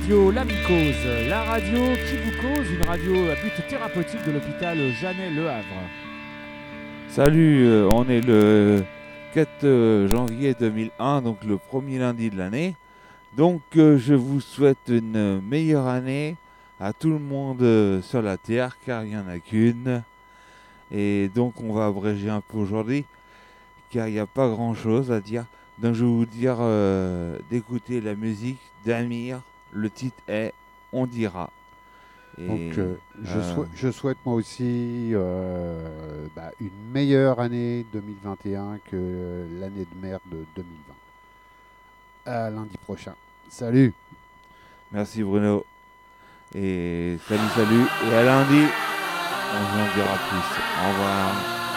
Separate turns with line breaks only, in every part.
radio La Mycose, la radio qui vous cause, une radio à but thérapeutique de l'hôpital Jeannet-Le Havre.
Salut, on est le 4 janvier 2001, donc le premier lundi de l'année. Donc je vous souhaite une meilleure année à tout le monde sur la Terre, car il n'y en a qu'une. Et donc on va abréger un peu aujourd'hui, car il n'y a pas grand-chose à dire. Donc je vais vous dire d'écouter la musique d'Amir. Le titre est On dira. Et,
donc je souhaite moi aussi une meilleure année 2021 que l'année de merde de 2020. À lundi prochain. Salut.
Merci Bruno. Et salut. Et à lundi, on vous en dira plus. Au revoir.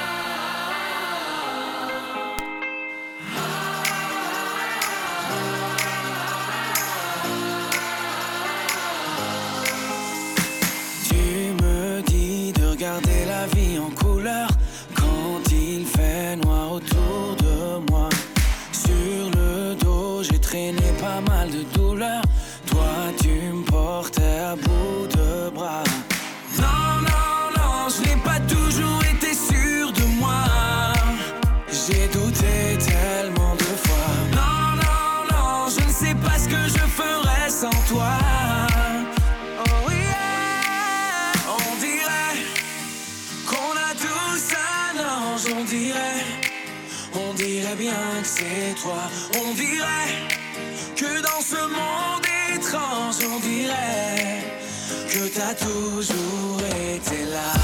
Regarder la vie en couleur quand il fait noir autour de moi. Sur le dos, j'ai traîné pas mal de douleurs. Toi, tu me portais à bout de bras. Non, je n'ai pas toujours été sûr de moi. J'ai douté tellement de fois. Non, je ne sais pas ce que je ferais sans toi. On dirait bien que c'est toi. On dirait que dans ce monde étrange, on dirait que t'as toujours été là.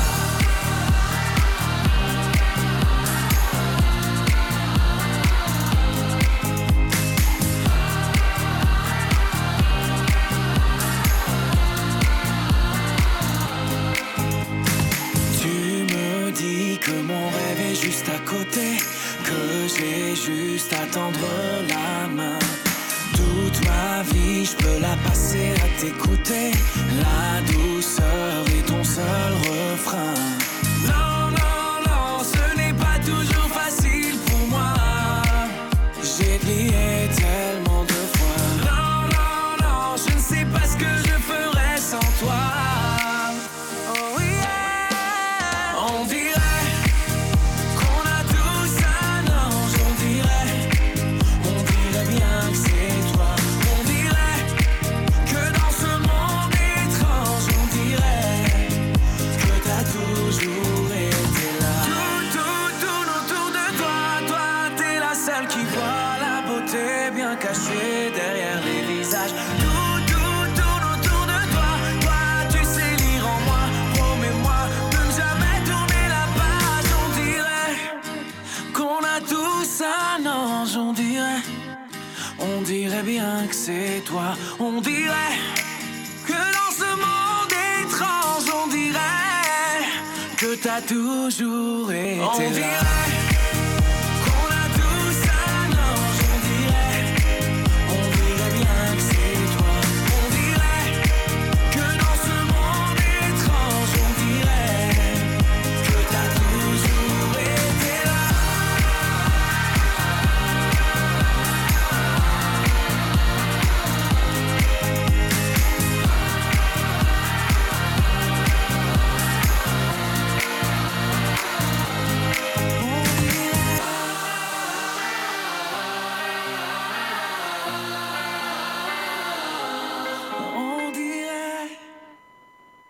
Que mon rêve est juste à côté, que j'ai juste à tendre la main. Toute ma vie, je peux la passer à t'écouter. La douceur est ton seul refrain. Non, ce n'est pas toujours facile pour moi. J'ai plié tellement de fois. Non, je ne sais pas ce que je ferais sans toi. Caché derrière les visages. Tout autour de toi. Toi, tu sais lire en moi. Promets-moi de ne jamais tourner la page. On dirait qu'on a tous un ange. On dirait bien que c'est toi. On dirait que dans ce monde étrange, on dirait que t'as toujours été là.